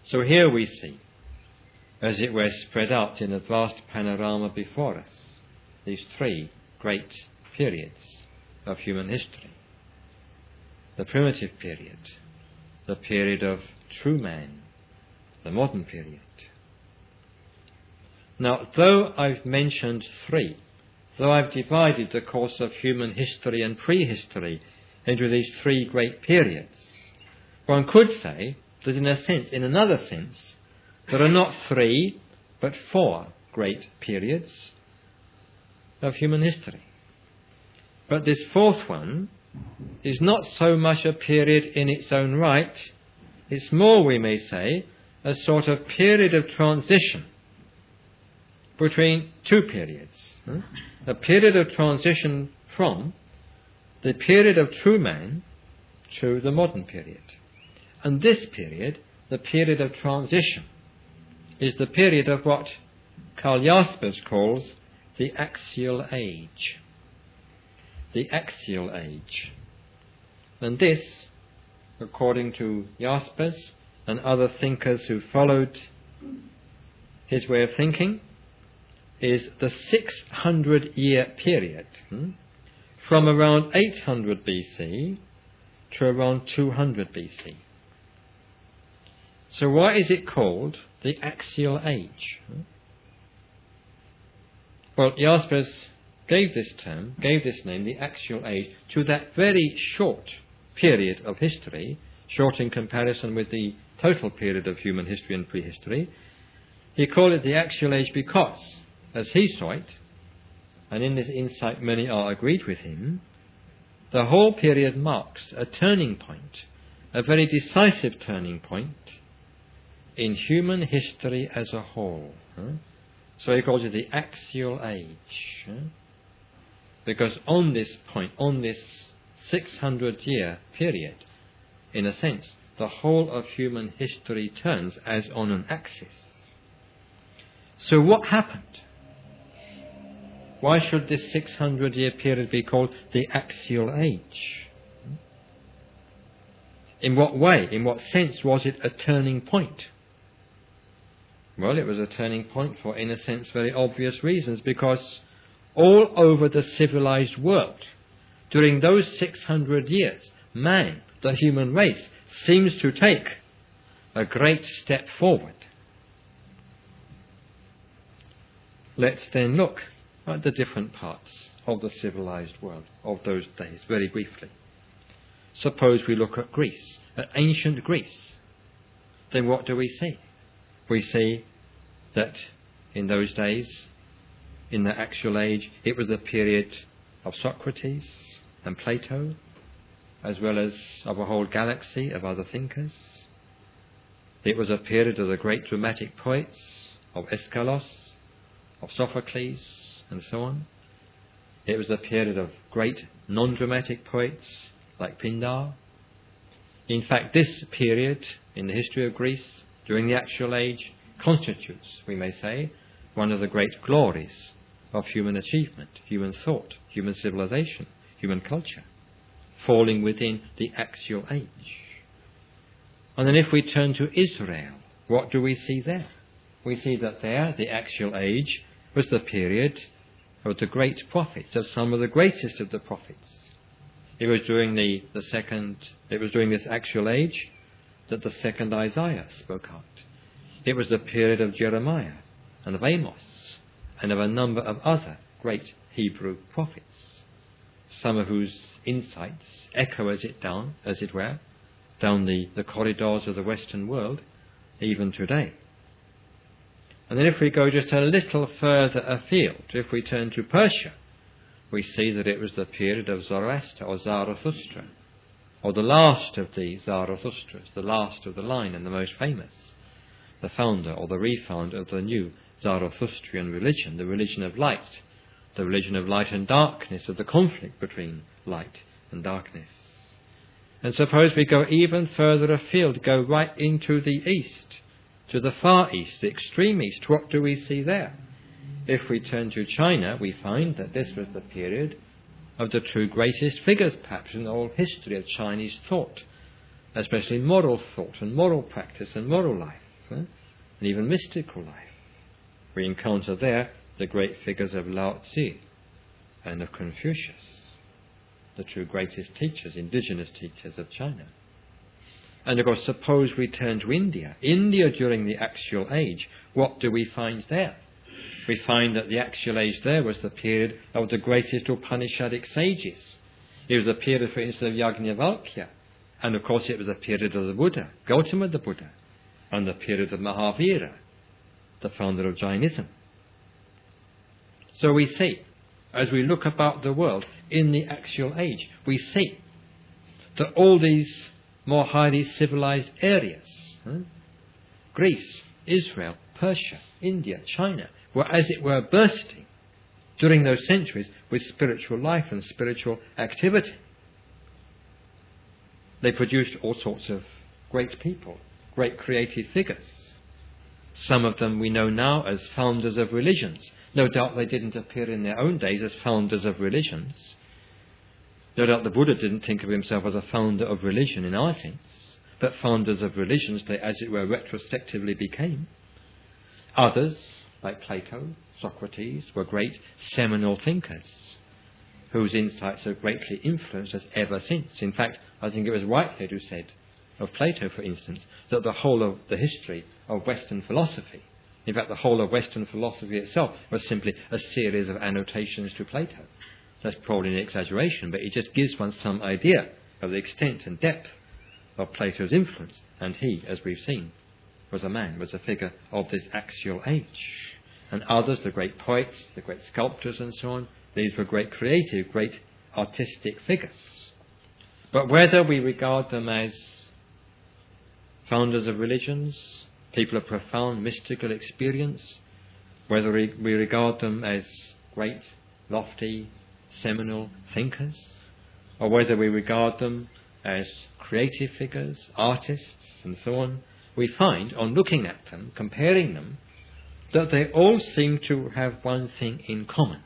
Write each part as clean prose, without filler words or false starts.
So here we see, as it were, spread out in a vast panorama before us, these three great periods of human history. The primitive period, the period of true man, the modern period. Now, though I've mentioned three, though I've divided the course of human history and prehistory into these three great periods, one could say that in another sense, there are not three, but four great periods of human history. But this fourth one is not so much a period in its own right, it's more, we may say, a sort of period of transition between two periods. A period of transition from the period of true man to the modern period. And this period, the period of transition, is the period of what Karl Jaspers calls the axial age. The axial age. And this, according to Jaspers and other thinkers who followed his way of thinking, is the 600-year period from around 800 BC to around 200 BC. So why is it called the axial age? Well, Jaspers gave this name, the axial age, to that very short period of history, short in comparison with the total period of human history and prehistory. He called it the axial age because, as he saw it, and in this insight many are agreed with him, the whole period marks a turning point, a very decisive turning point in human history as a whole. So he calls it the axial age. Because on this point, on this 600-year period, in a sense, the whole of human history turns as on an axis. So what happened? Why should this 600-year period be called the axial age? In what way, in what sense was it a turning point? Well, it was a turning point for, in a sense, very obvious reasons, because all over the civilized world, during those 600 years, man, the human race, seems to take a great step forward. Let's then look at the different parts of the civilized world of those days, very briefly. Suppose we look at Greece, at ancient Greece. Then what do we see? We see that in those days, in the axial age, it was a period of Socrates and Plato, as well as of a whole galaxy of other thinkers. It was a period of the great dramatic poets, of Aeschylus, of Sophocles, and so on. It was a period of great non-dramatic poets like Pindar. In fact, this period in the history of Greece, during the axial age, constitutes, we may say, one of the great glories of human achievement, human thought, human civilization, human culture, falling within the axial age. And then if we turn to Israel, what do we see there? We see that there, the axial age, was the period of the great prophets, of some of the greatest of the prophets. It was during this axial age that the second Isaiah spoke out. It was the period of Jeremiah and of Amos and of a number of other great Hebrew prophets, some of whose insights echo as it were, down the corridors of the Western world, even today. And then if we go just a little further afield, if we turn to Persia, we see that it was the period of Zoroaster or Zarathustra, or the last of the Zarathustras, the last of the line and the most famous, the founder or the refounder of the new Zarathustrian religion, the religion of light and darkness, of the conflict between light and darkness. And suppose we go even further afield, go right into the east, to the far east, the extreme east. What do we see there? If we turn to China, we find that this was the period of the two greatest figures, perhaps, in the whole history of Chinese thought, especially moral thought and moral practice and moral life. and even mystical life. We encounter there the great figures of Lao Tzu and of Confucius, the two greatest teachers, indigenous teachers of China. And of course, suppose we turn to India. India during the Axial Age, what do we find there? We find that the Axial Age there was the period of the greatest Upanishadic sages. It was a period, for instance, of Yajnavalkya. And of course it was a period of the Buddha, Gautama the Buddha, and the period of Mahavira, the founder of Jainism. So we see, as we look about the world in the Axial Age, we see that all these more highly civilized areas, Greece, Israel, Persia, India, China, were as it were bursting during those centuries with spiritual life and spiritual activity. They produced all sorts of great people, great creative figures. Some of them we know now as founders of religions. No doubt they didn't appear in their own days as founders of religions. No doubt the Buddha didn't think of himself as a founder of religion in our sense, but founders of religions they, as it were, retrospectively became. Others, like Plato, Socrates, were great seminal thinkers whose insights have greatly influenced us ever since. In fact, I think it was Whitehead who said of Plato, for instance, that the whole of the history of Western philosophy, in fact the whole of Western philosophy itself, was simply a series of annotations to Plato. That's probably an exaggeration, but it just gives one some idea of the extent and depth of Plato's influence. And he, as we've seen, was a figure of this Axial Age. And others, the great poets, the great sculptors and so on, these were great creative, great artistic figures. But whether we regard them as founders of religions, people of profound mystical experience, whether we regard them as great, lofty, seminal thinkers, or whether we regard them as creative figures, artists, and so on, we find, on looking at them, comparing them, that they all seem to have one thing in common.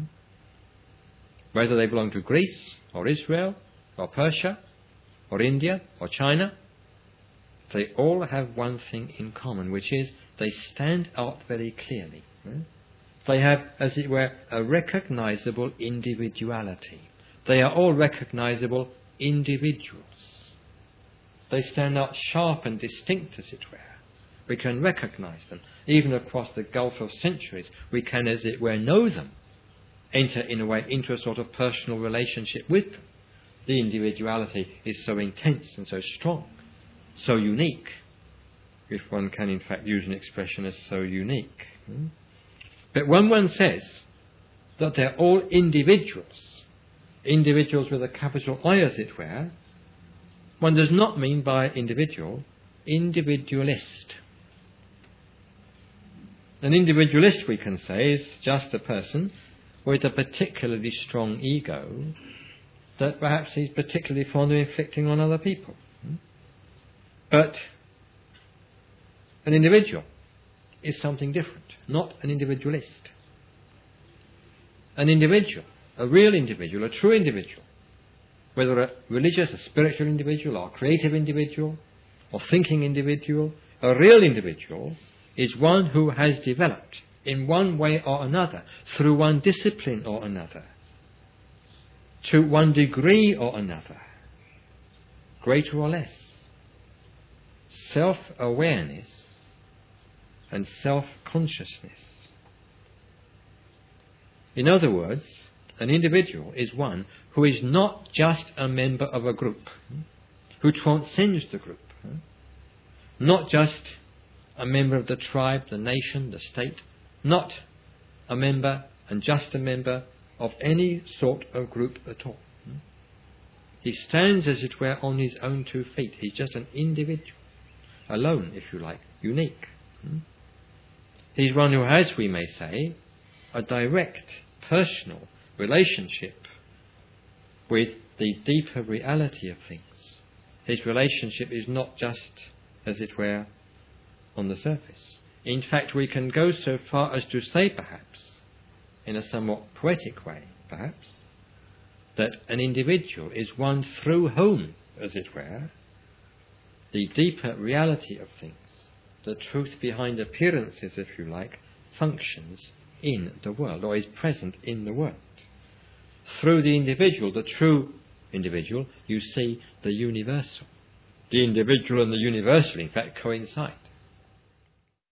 Whether they belong to Greece, or Israel, or Persia, or India, or China, they all have one thing in common, which is they stand out very clearly. They have, as it were, a recognizable individuality. They are all recognizable individuals. They stand out sharp and distinct, as it were. We can recognize them. Even across the gulf of centuries, we can, as it were, know them, enter, in a way, into a sort of personal relationship with them. The individuality is so intense and so strong, so unique, if one can, in fact, use an expression as so unique. But when one says that they're all individuals, individuals with a capital I, as it were, one does not mean by individual, individualist. An individualist, we can say, is just a person with a particularly strong ego that perhaps he's particularly fond of inflicting on other people. But an individual is something different, not an individualist. An individual, a real individual, a true individual, whether a religious, a spiritual individual, or a creative individual, or thinking individual, a real individual is one who has developed in one way or another, through one discipline or another, to one degree or another, greater or less, self-awareness and self-consciousness. In other words, an individual is one who is not just a member of a group, who transcends the group, not just a member of the tribe, the nation, the state, not a member and just a member of any sort of group at all. He stands, as it were, on his own 2 feet. He's just an individual, alone, if you like, unique. He's one who has, we may say, a direct, personal relationship with the deeper reality of things. His relationship is not just, as it were, on the surface. In fact, we can go so far as to say, perhaps, in a somewhat poetic way, perhaps, that an individual is one through whom, as it were, the deeper reality of things the truth behind appearances, if you like, functions in the world, or is present in the world. Through the individual, the true individual, you see the universal. The individual and the universal, in fact, coincide.